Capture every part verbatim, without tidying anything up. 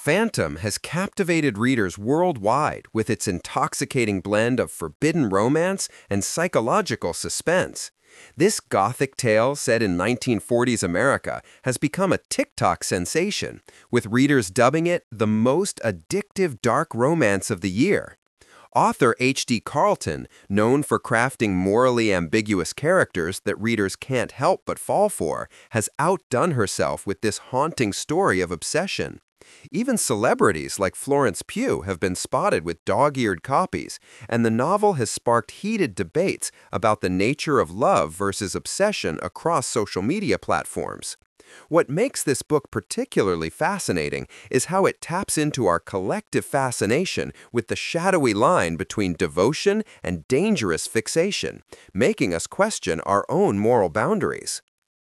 Phantom has captivated readers worldwide with its intoxicating blend of forbidden romance and psychological suspense. This gothic tale set in nineteen forties America has become a TikTok sensation, with readers dubbing it the most addictive dark romance of the year. Author H D Carlton, known for crafting morally ambiguous characters that readers can't help but fall for, has outdone herself with this haunting story of obsession. Even celebrities like Florence Pugh have been spotted with dog-eared copies, and the novel has sparked heated debates about the nature of love versus obsession across social media platforms. What makes this book particularly fascinating is how it taps into our collective fascination with the shadowy line between devotion and dangerous fixation, making us question our own moral boundaries.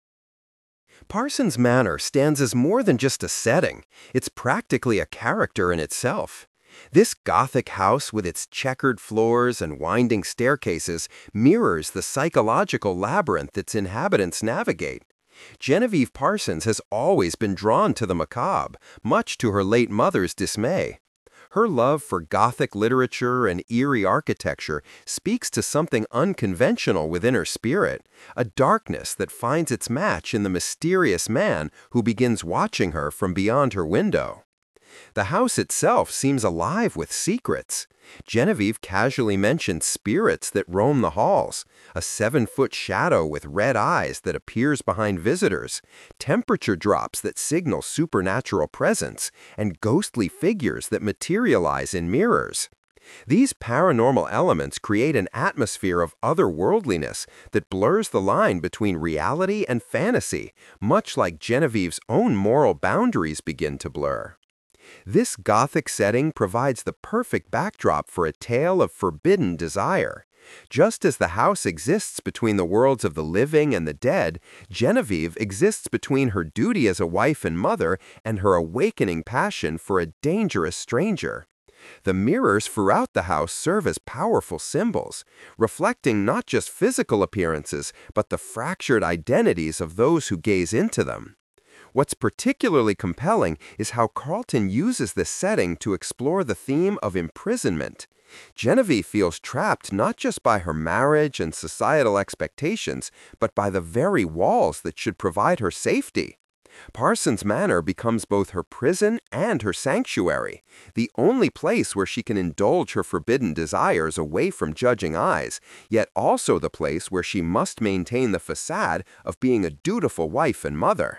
Parsons Manor stands as more than just a setting. It's practically a character in itself. This Gothic house with its checkered floors and winding staircases mirrors the psychological labyrinth its inhabitants navigate. Genevieve Parsons has always been drawn to the macabre, much to her late mother's dismay. Her love for Gothic literature and eerie architecture speaks to something unconventional within her spirit, a darkness that finds its match in the mysterious man who begins watching her from beyond her window. The house itself seems alive with secrets. Genevieve casually mentions spirits that roam the halls, a seven-foot shadow with red eyes that appears behind visitors, temperature drops that signal supernatural presence, and ghostly figures that materialize in mirrors. These paranormal elements create an atmosphere of otherworldliness that blurs the line between reality and fantasy, much like Genevieve's own moral boundaries begin to blur. This Gothic setting provides the perfect backdrop for a tale of forbidden desire. Just as the house exists between the worlds of the living and the dead, Genevieve exists between her duty as a wife and mother and her awakening passion for a dangerous stranger. The mirrors throughout the house serve as powerful symbols, reflecting not just physical appearances, but the fractured identities of those who gaze into them. What's particularly compelling is how Carlton uses this setting to explore the theme of imprisonment. Genevieve feels trapped not just by her marriage and societal expectations, but by the very walls that should provide her safety. Parsons Manor becomes both her prison and her sanctuary, the only place where she can indulge her forbidden desires away from judging eyes, yet also the place where she must maintain the facade of being a dutiful wife and mother.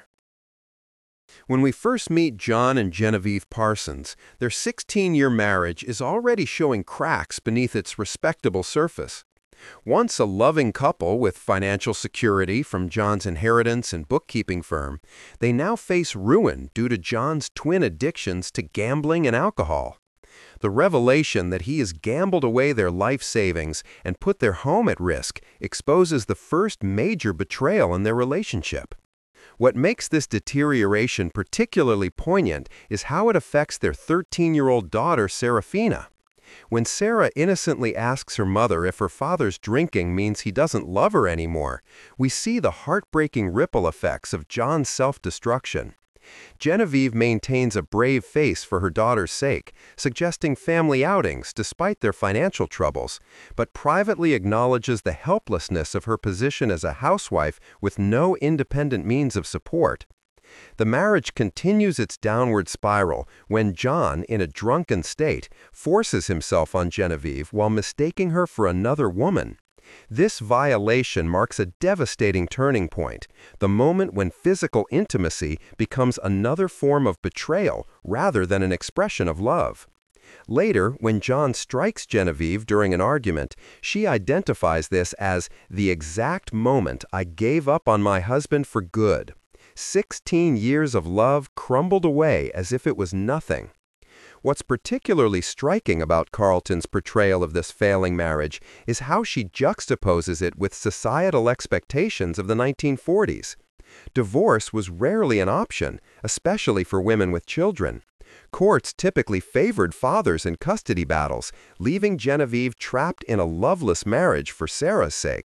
When we first meet John and Genevieve Parsons, their sixteen-year marriage is already showing cracks beneath its respectable surface. Once a loving couple with financial security from John's inheritance and bookkeeping firm, they now face ruin due to John's twin addictions to gambling and alcohol. The revelation that he has gambled away their life savings and put their home at risk exposes the first major betrayal in their relationship. What makes this deterioration particularly poignant is how it affects their thirteen-year-old daughter, Serafina. When Sarah innocently asks her mother if her father's drinking means he doesn't love her anymore, we see the heartbreaking ripple effects of John's self-destruction. Genevieve maintains a brave face for her daughter's sake, suggesting family outings despite their financial troubles, but privately acknowledges the helplessness of her position as a housewife with no independent means of support. The marriage continues its downward spiral when John, in a drunken state, forces himself on Genevieve while mistaking her for another woman. This violation marks a devastating turning point, the moment when physical intimacy becomes another form of betrayal rather than an expression of love. Later, when John strikes Genevieve during an argument, she identifies this as the exact moment I gave up on my husband for good. Sixteen years of love crumbled away as if it was nothing. What's particularly striking about Carlton's portrayal of this failing marriage is how she juxtaposes it with societal expectations of the nineteen forties. Divorce was rarely an option, especially for women with children. Courts typically favored fathers in custody battles, leaving Genevieve trapped in a loveless marriage for Sarah's sake.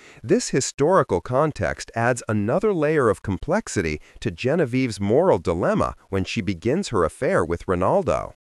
This historical context adds another layer of complexity to Genevieve's moral dilemma when she begins her affair with Rinaldo.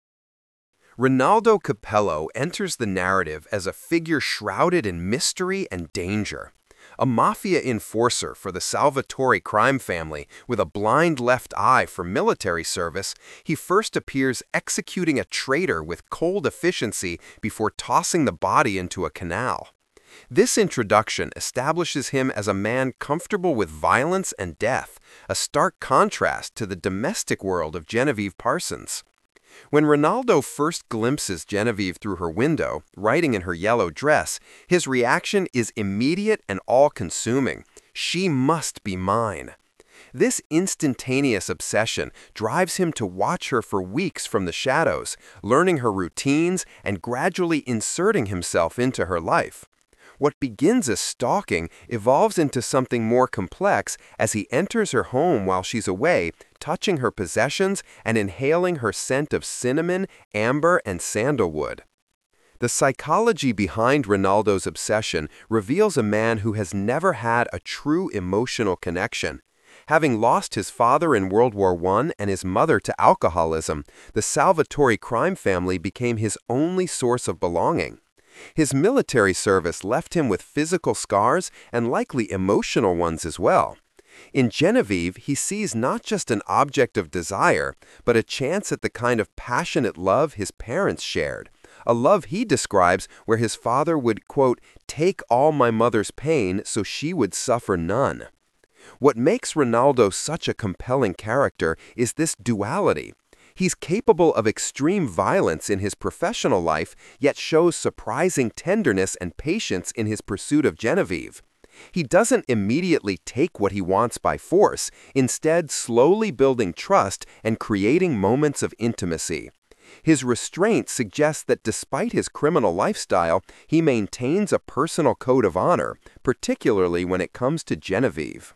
Rinaldo Capello enters the narrative as a figure shrouded in mystery and danger. A mafia enforcer for the Salvatore crime family with a blind left eye for military service, he first appears executing a traitor with cold efficiency before tossing the body into a canal. This introduction establishes him as a man comfortable with violence and death, a stark contrast to the domestic world of Genevieve Parsons. When Rinaldo first glimpses Genevieve through her window, riding in her yellow dress, his reaction is immediate and all-consuming. She must be mine. This instantaneous obsession drives him to watch her for weeks from the shadows, learning her routines and gradually inserting himself into her life. What begins as stalking evolves into something more complex as he enters her home while she's away, touching her possessions and inhaling her scent of cinnamon, amber, and sandalwood. The psychology behind Rinaldo's obsession reveals a man who has never had a true emotional connection. Having lost his father in World War One and his mother to alcoholism, the Salvatore crime family became his only source of belonging. His military service left him with physical scars and likely emotional ones as well. In Genevieve, he sees not just an object of desire, but a chance at the kind of passionate love his parents shared, a love he describes where his father would, quote, "take all my mother's pain so she would suffer none." What makes Rinaldo such a compelling character is this duality. He's capable of extreme violence in his professional life, yet shows surprising tenderness and patience in his pursuit of Genevieve. He doesn't immediately take what he wants by force, instead slowly building trust and creating moments of intimacy. His restraint suggests that despite his criminal lifestyle, he maintains a personal code of honor, particularly when it comes to Genevieve.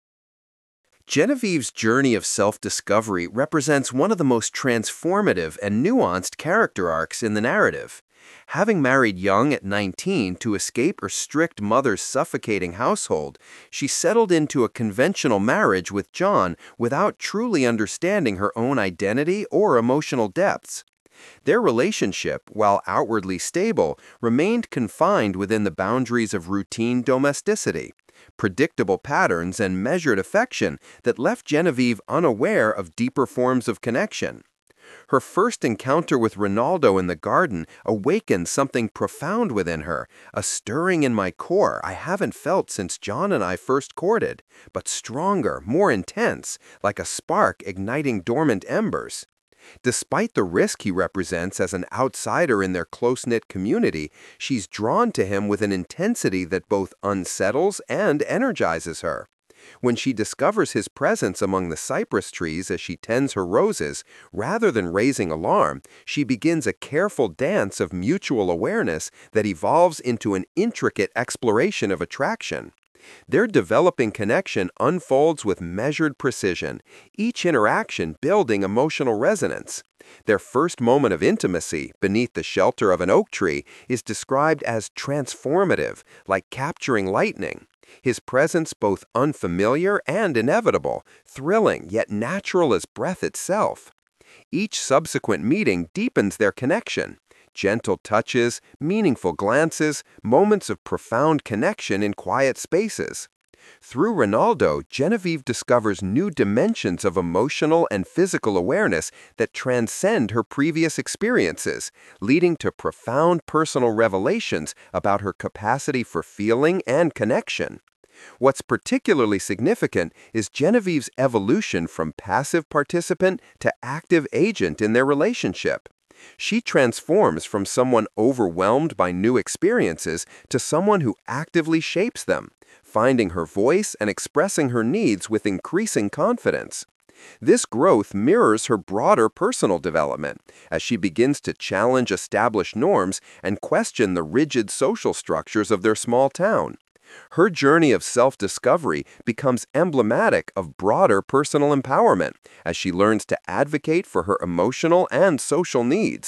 Genevieve's journey of self-discovery represents one of the most transformative and nuanced character arcs in the narrative. Having married young at nineteen to escape her strict mother's suffocating household, she settled into a conventional marriage with John without truly understanding her own identity or emotional depths. Their relationship, while outwardly stable, remained confined within the boundaries of routine domesticity, predictable patterns, and measured affection that left Genevieve unaware of deeper forms of connection. Her first encounter with Rinaldo in the garden awakened something profound within her, a stirring in my core I haven't felt since John and I first courted, but stronger, more intense, like a spark igniting dormant embers. Despite the risk he represents as an outsider in their close-knit community, she's drawn to him with an intensity that both unsettles and energizes her. When she discovers his presence among the cypress trees as she tends her roses, rather than raising alarm, she begins a careful dance of mutual awareness that evolves into an intricate exploration of attraction. Their developing connection unfolds with measured precision, each interaction building emotional resonance. Their first moment of intimacy, beneath the shelter of an oak tree, is described as transformative, like capturing lightning. His presence both unfamiliar and inevitable, thrilling yet natural as breath itself. Each subsequent meeting deepens their connection. Gentle touches, meaningful glances, moments of profound connection in quiet spaces. Through Rinaldo, Genevieve discovers new dimensions of emotional and physical awareness that transcend her previous experiences, leading to profound personal revelations about her capacity for feeling and connection. What's particularly significant is Genevieve's evolution from passive participant to active agent in their relationship. She transforms from someone overwhelmed by new experiences to someone who actively shapes them, finding her voice and expressing her needs with increasing confidence. This growth mirrors her broader personal development as she begins to challenge established norms and question the rigid social structures of their small town. Her journey of self-discovery becomes emblematic of broader personal empowerment as she learns to advocate for her emotional and social needs.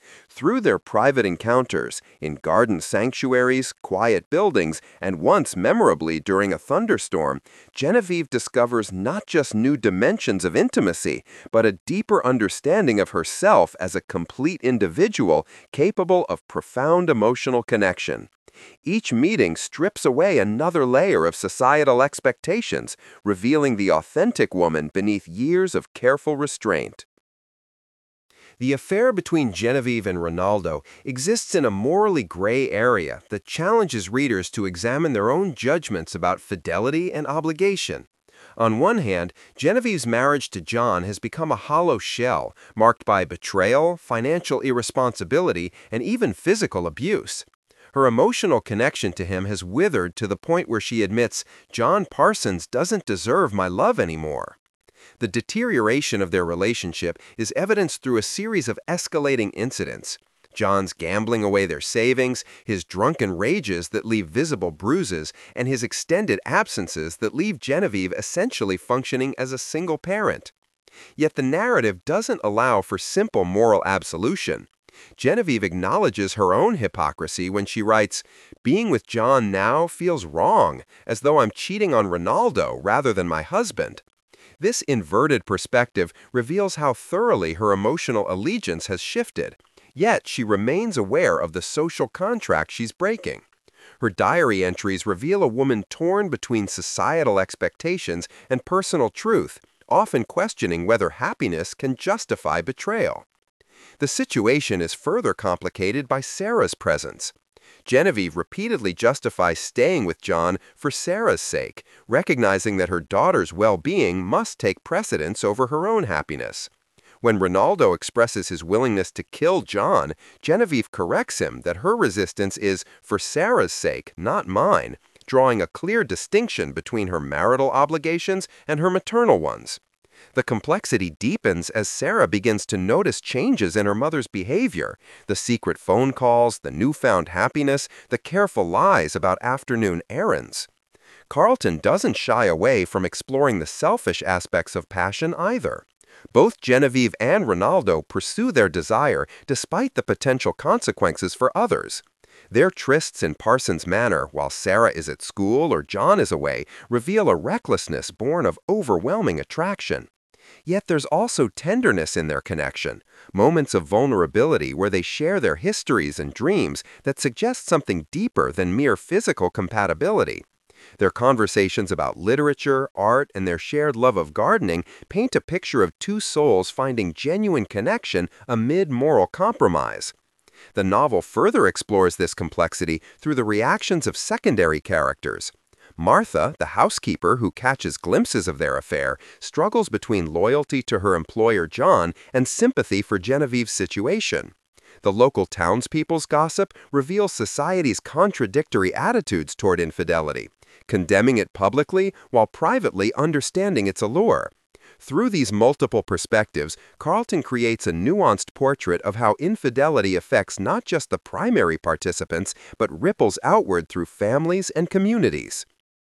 Through their private encounters, in garden sanctuaries, quiet buildings, and once memorably during a thunderstorm, Genevieve discovers not just new dimensions of intimacy, but a deeper understanding of herself as a complete individual capable of profound emotional connection. Each meeting strips away another layer of societal expectations, revealing the authentic woman beneath years of careful restraint. The affair between Genevieve and Ronaldo exists in a morally gray area that challenges readers to examine their own judgments about fidelity and obligation. On one hand, Genevieve's marriage to John has become a hollow shell, marked by betrayal, financial irresponsibility, and even physical abuse. Her emotional connection to him has withered to the point where she admits, "John Parsons doesn't deserve my love anymore." The deterioration of their relationship is evidenced through a series of escalating incidents. John's gambling away their savings, his drunken rages that leave visible bruises, and his extended absences that leave Genevieve essentially functioning as a single parent. Yet the narrative doesn't allow for simple moral absolution. Genevieve acknowledges her own hypocrisy when she writes, "Being with John now feels wrong, as though I'm cheating on Ronaldo rather than my husband." This inverted perspective reveals how thoroughly her emotional allegiance has shifted, yet she remains aware of the social contract she's breaking. Her diary entries reveal a woman torn between societal expectations and personal truth, often questioning whether happiness can justify betrayal. The situation is further complicated by Sarah's presence. Genevieve repeatedly justifies staying with John for Sarah's sake, recognizing that her daughter's well-being must take precedence over her own happiness. When Ronaldo expresses his willingness to kill John, Genevieve corrects him that her resistance is for Sarah's sake, not mine, drawing a clear distinction between her marital obligations and her maternal ones. The complexity deepens as Sarah begins to notice changes in her mother's behavior, the secret phone calls, the newfound happiness, the careful lies about afternoon errands. Carlton doesn't shy away from exploring the selfish aspects of passion either. Both Genevieve and Ronaldo pursue their desire despite the potential consequences for others. Their trysts in Parsons Manor, while Sarah is at school or John is away, reveal a recklessness born of overwhelming attraction. Yet there's also tenderness in their connection, moments of vulnerability where they share their histories and dreams that suggest something deeper than mere physical compatibility. Their conversations about literature, art, and their shared love of gardening paint a picture of two souls finding genuine connection amid moral compromise. The novel further explores this complexity through the reactions of secondary characters. Martha, the housekeeper who catches glimpses of their affair, struggles between loyalty to her employer John and sympathy for Genevieve's situation. The local townspeople's gossip reveals society's contradictory attitudes toward infidelity, condemning it publicly while privately understanding its allure. Through these multiple perspectives, Carlton creates a nuanced portrait of how infidelity affects not just the primary participants, but ripples outward through families and communities.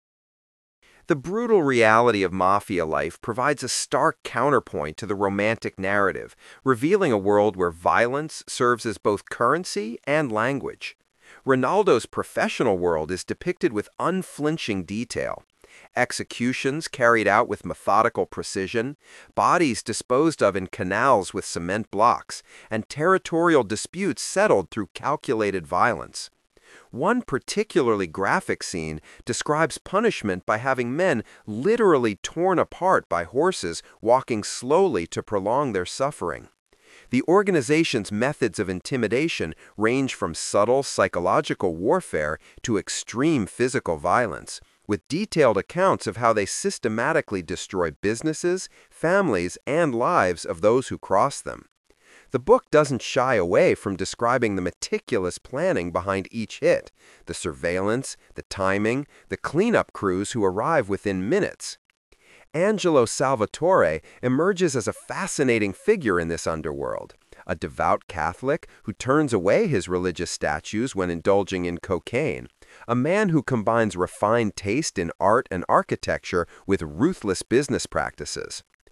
The brutal reality of mafia life provides a stark counterpoint to the romantic narrative, revealing a world where violence serves as both currency and language. Ronaldo's professional world is depicted with unflinching detail. Executions carried out with methodical precision, bodies disposed of in canals with cement blocks, and territorial disputes settled through calculated violence. One particularly graphic scene describes punishment by having men literally torn apart by horses walking slowly to prolong their suffering. The organization's methods of intimidation range from subtle psychological warfare to extreme physical violence, with detailed accounts of how they systematically destroy businesses, families, and lives of those who cross them. The book doesn't shy away from describing the meticulous planning behind each hit, the surveillance, the timing, the cleanup crews who arrive within minutes. Angelo Salvatore emerges as a fascinating figure in this underworld, a devout Catholic who turns away his religious statues when indulging in cocaine, a man who combines refined taste in art and architecture with ruthless business practices.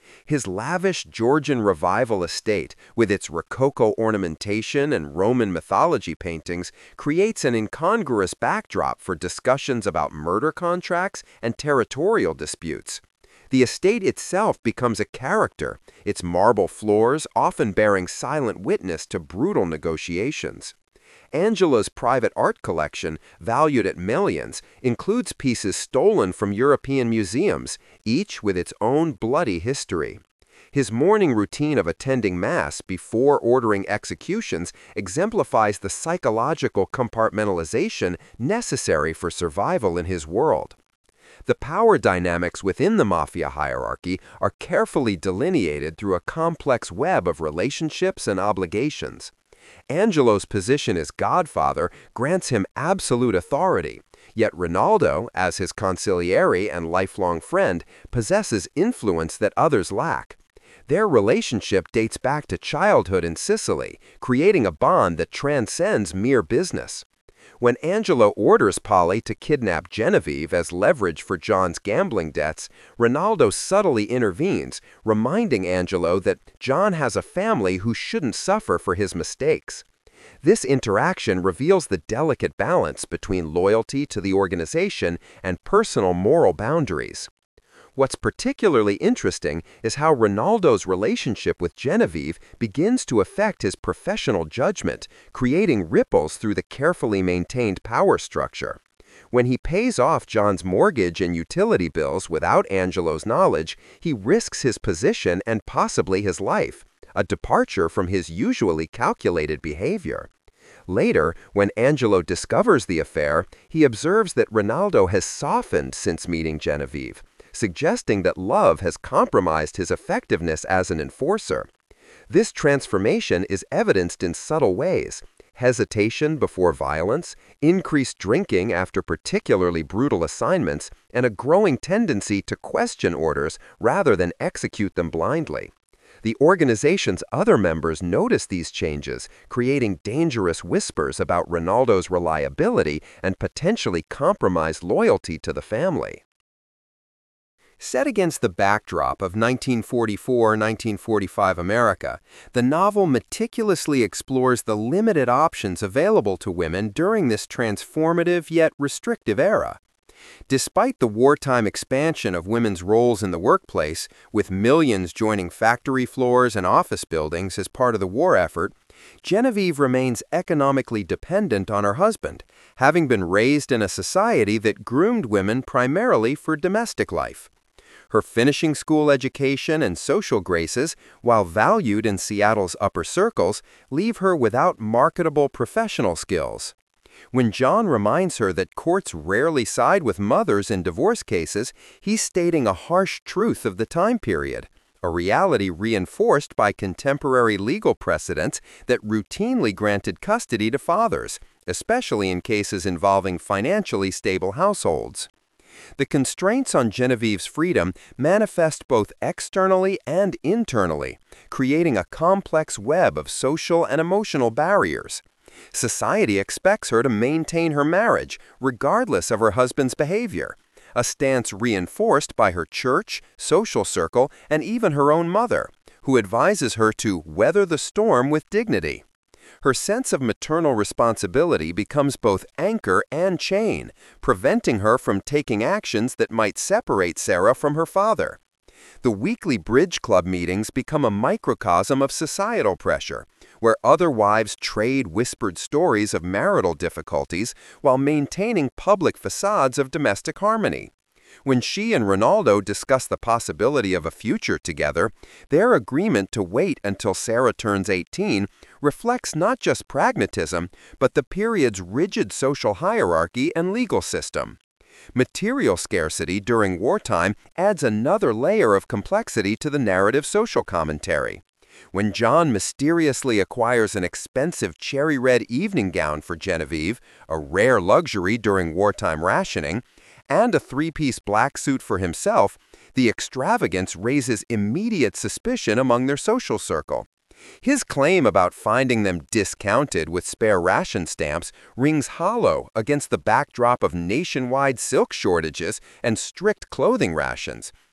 His lavish Georgian Revival estate, with its Rococo ornamentation and Roman mythology paintings, creates an incongruous backdrop for discussions about murder contracts and territorial disputes. The estate itself becomes a character, its marble floors often bearing silent witness to brutal negotiations. Angela's private art collection, valued at millions, includes pieces stolen from European museums, each with its own bloody history. His morning routine of attending Mass before ordering executions exemplifies the psychological compartmentalization necessary for survival in his world. The power dynamics within the mafia hierarchy are carefully delineated through a complex web of relationships and obligations. Angelo's position as godfather grants him absolute authority, yet Rinaldo, as his consigliere and lifelong friend, possesses influence that others lack. Their relationship dates back to childhood in Sicily, creating a bond that transcends mere business. When Angelo orders Polly to kidnap Genevieve as leverage for John's gambling debts, Rinaldo subtly intervenes, reminding Angelo that John has a family who shouldn't suffer for his mistakes. This interaction reveals the delicate balance between loyalty to the organization and personal moral boundaries. What's particularly interesting is how Rinaldo's relationship with Genevieve begins to affect his professional judgment, creating ripples through the carefully maintained power structure. When he pays off John's mortgage and utility bills without Angelo's knowledge, he risks his position and possibly his life, a departure from his usually calculated behavior. Later, when Angelo discovers the affair, he observes that Rinaldo has softened since meeting Genevieve, suggesting that love has compromised his effectiveness as an enforcer. This transformation is evidenced in subtle ways: hesitation before violence, increased drinking after particularly brutal assignments, and a growing tendency to question orders rather than execute them blindly. The organization's other members notice these changes, creating dangerous whispers about Rinaldo's reliability and potentially compromised loyalty to the family. Set against the backdrop of nineteen forty-four nineteen forty-five America, the novel meticulously explores the limited options available to women during this transformative yet restrictive era. Despite the wartime expansion of women's roles in the workplace, with millions joining factory floors and office buildings as part of the war effort, Genevieve remains economically dependent on her husband, having been raised in a society that groomed women primarily for domestic life. Her finishing school education and social graces, while valued in Seattle's upper circles, leave her without marketable professional skills. When John reminds her that courts rarely side with mothers in divorce cases, he's stating a harsh truth of the time period, a reality reinforced by contemporary legal precedents that routinely granted custody to fathers, especially in cases involving financially stable households. The constraints on Genevieve's freedom manifest both externally and internally, creating a complex web of social and emotional barriers. Society expects her to maintain her marriage, regardless of her husband's behavior, a stance reinforced by her church, social circle, and even her own mother, who advises her to weather the storm with dignity. Her sense of maternal responsibility becomes both anchor and chain, preventing her from taking actions that might separate Sarah from her father. The weekly bridge club meetings become a microcosm of societal pressure, where other wives trade whispered stories of marital difficulties while maintaining public facades of domestic harmony. When she and Rinaldo discuss the possibility of a future together, their agreement to wait until Sarah turns eighteen reflects not just pragmatism, but the period's rigid social hierarchy and legal system. Material scarcity during wartime adds another layer of complexity to the narrative's social commentary. When John mysteriously acquires an expensive cherry-red evening gown for Genevieve, a rare luxury during wartime rationing, and a three-piece black suit for himself, the extravagance raises immediate suspicion among their social circle. His claim about finding them discounted with spare ration stamps rings hollow against the backdrop of nationwide silk shortages and strict clothing rations,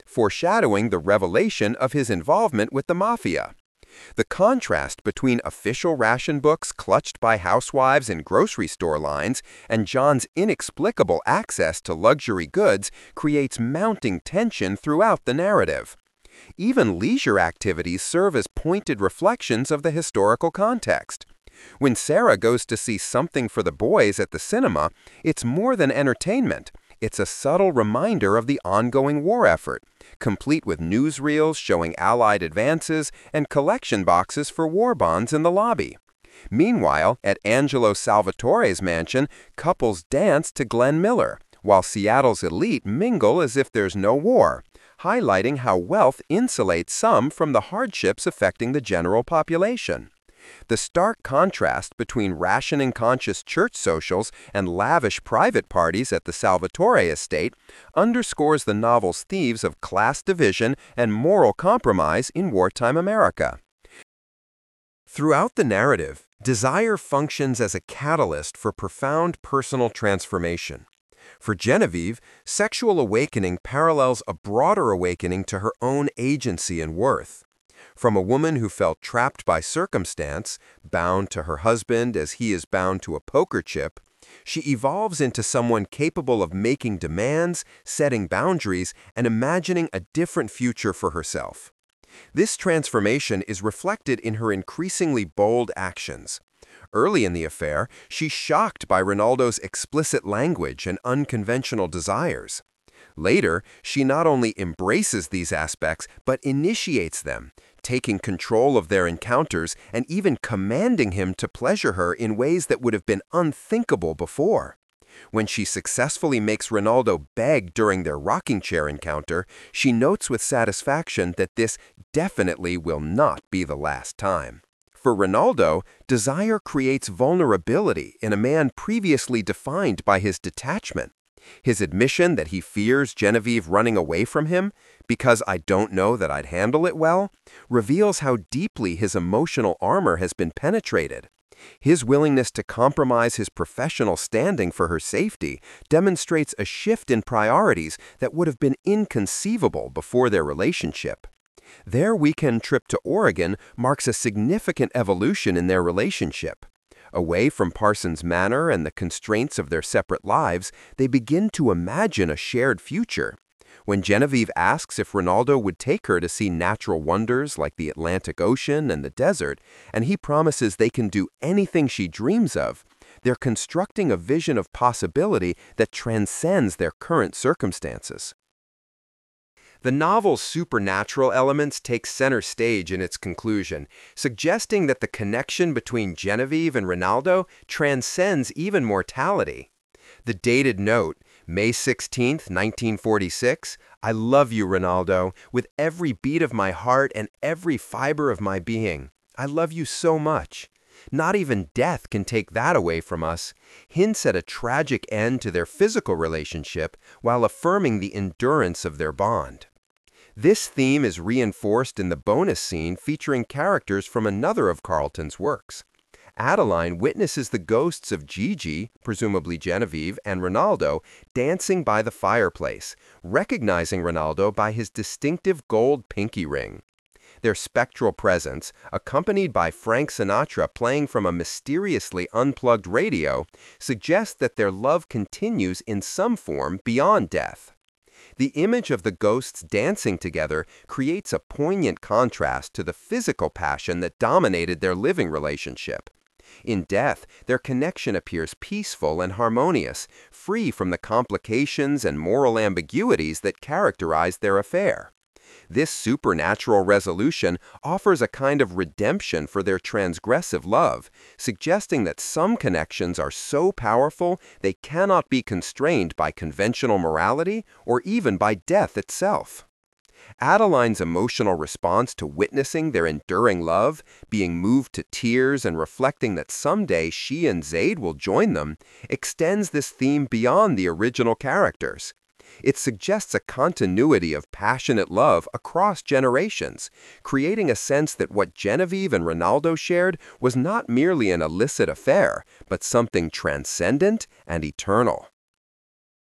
foreshadowing the revelation of his involvement with the mafia. The contrast between official ration books clutched by housewives in grocery store lines and John's inexplicable access to luxury goods creates mounting tension throughout the narrative. Even leisure activities serve as pointed reflections of the historical context. When Sarah goes to see Something for the Boys at the cinema, it's more than entertainment. It's a subtle reminder of the ongoing war effort, complete with newsreels showing Allied advances and collection boxes for war bonds in the lobby. Meanwhile, at Angelo Salvatore's mansion, couples dance to Glenn Miller, while Seattle's elite mingle as if there's no war, highlighting how wealth insulates some from the hardships affecting the general population. The stark contrast between rationing-conscious church socials and lavish private parties at the Salvatore estate underscores the novel's themes of class division and moral compromise in wartime America. Throughout the narrative, desire functions as a catalyst for profound personal transformation. For Genevieve, sexual awakening parallels a broader awakening to her own agency and worth. From a woman who felt trapped by circumstance, bound to her husband as he is bound to a poker chip, she evolves into someone capable of making demands, setting boundaries, and imagining a different future for herself. This transformation is reflected in her increasingly bold actions. Early in the affair, she's shocked by Ronaldo's explicit language and unconventional desires. Later, she not only embraces these aspects, but initiates them, taking control of their encounters and even commanding him to pleasure her in ways that would have been unthinkable before. When she successfully makes Ronaldo beg during their rocking chair encounter, she notes with satisfaction that this definitely will not be the last time. For Ronaldo, desire creates vulnerability in a man previously defined by his detachment. His admission that he fears Genevieve running away from him, because I don't know that I'd handle it well, reveals how deeply his emotional armor has been penetrated. His willingness to compromise his professional standing for her safety demonstrates a shift in priorities that would have been inconceivable before their relationship. Their weekend trip to Oregon marks a significant evolution in their relationship. Away from Parsons Manor and the constraints of their separate lives, they begin to imagine a shared future. When Genevieve asks if Ronaldo would take her to see natural wonders like the Atlantic Ocean and the desert, and he promises they can do anything she dreams of, they're constructing a vision of possibility that transcends their current circumstances. The novel's supernatural elements take center stage in its conclusion, suggesting that the connection between Genevieve and Ronaldo transcends even mortality. The dated note, May sixteenth, nineteen forty-six, "I love you, Ronaldo, with every beat of my heart and every fiber of my being. I love you so much. Not even death can take that away from us," hints at a tragic end to their physical relationship while affirming the endurance of their bond. This theme is reinforced in the bonus scene featuring characters from another of Carlton's works. Adeline witnesses the ghosts of Gigi, presumably Genevieve, and Ronaldo dancing by the fireplace, recognizing Ronaldo by his distinctive gold pinky ring. Their spectral presence, accompanied by Frank Sinatra playing from a mysteriously unplugged radio, suggests that their love continues in some form beyond death. The image of the ghosts dancing together creates a poignant contrast to the physical passion that dominated their living relationship. In death, their connection appears peaceful and harmonious, free from the complications and moral ambiguities that characterized their affair. This supernatural resolution offers a kind of redemption for their transgressive love, suggesting that some connections are so powerful they cannot be constrained by conventional morality or even by death itself. Adeline's emotional response to witnessing their enduring love, being moved to tears and reflecting that someday she and Zaid will join them, extends this theme beyond the original characters. It suggests a continuity of passionate love across generations, creating a sense that what Genevieve and Ronaldo shared was not merely an illicit affair, but something transcendent and eternal.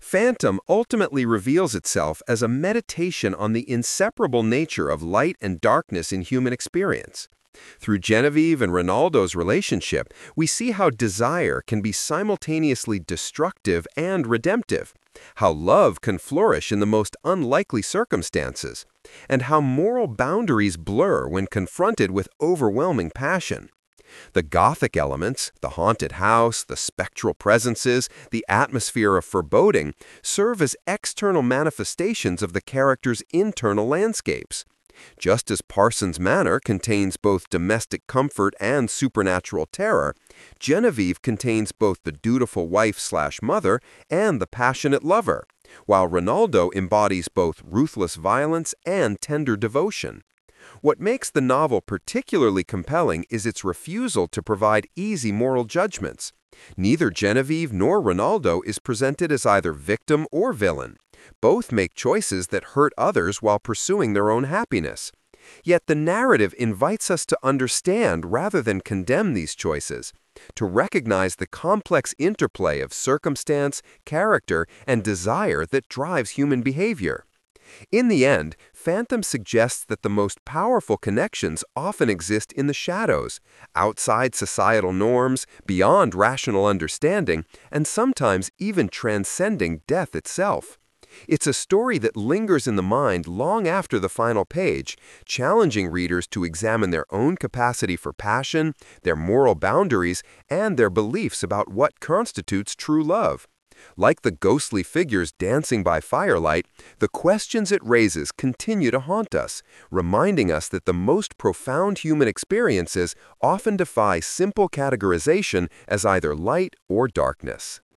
Phantom ultimately reveals itself as a meditation on the inseparable nature of light and darkness in human experience. Through Genevieve and Ronaldo's relationship, we see how desire can be simultaneously destructive and redemptive, how love can flourish in the most unlikely circumstances, and how moral boundaries blur when confronted with overwhelming passion. The Gothic elements, the haunted house, the spectral presences, the atmosphere of foreboding, serve as external manifestations of the character's internal landscapes. Just as Parsons Manor contains both domestic comfort and supernatural terror, Genevieve contains both the dutiful wife-slash-mother and the passionate lover, while Ronaldo embodies both ruthless violence and tender devotion. What makes the novel particularly compelling is its refusal to provide easy moral judgments. Neither Genevieve nor Ronaldo is presented as either victim or villain. Both make choices that hurt others while pursuing their own happiness. Yet the narrative invites us to understand rather than condemn these choices, to recognize the complex interplay of circumstance, character, and desire that drives human behavior. In the end, Phantom suggests that the most powerful connections often exist in the shadows, outside societal norms, beyond rational understanding, and sometimes even transcending death itself. It's a story that lingers in the mind long after the final page, challenging readers to examine their own capacity for passion, their moral boundaries, and their beliefs about what constitutes true love. Like the ghostly figures dancing by firelight, the questions it raises continue to haunt us, reminding us that the most profound human experiences often defy simple categorization as either light or darkness.